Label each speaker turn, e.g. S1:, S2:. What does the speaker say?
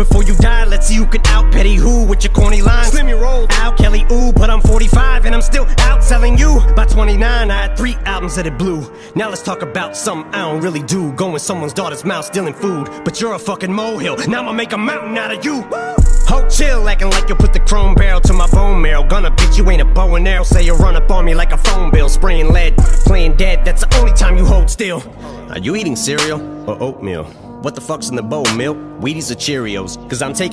S1: before you die, let's see who can out Petty who with your corny lines. Slim your roll, Al Kelly, ooh, but I'm 45 and I'm still out selling you. By 29, I had 3 albums that it blew. Now let's talk about something I don't really do. Go in someone's daughter's mouth stealing food, but you're a fucking molehill. Now I'ma make a mountain out of you. Ho, chill, acting like you'll put the chrome barrel to my bone marrow. Gonna bitch, you ain't a bow and arrow. Say you'll run up on me like a phone bill. Spraying lead, playing dead, that's the only time you hold still. Are you eating cereal or oatmeal? What the fuck's in the bowl, milk? Wheaties or Cheerios? Cause I'm taking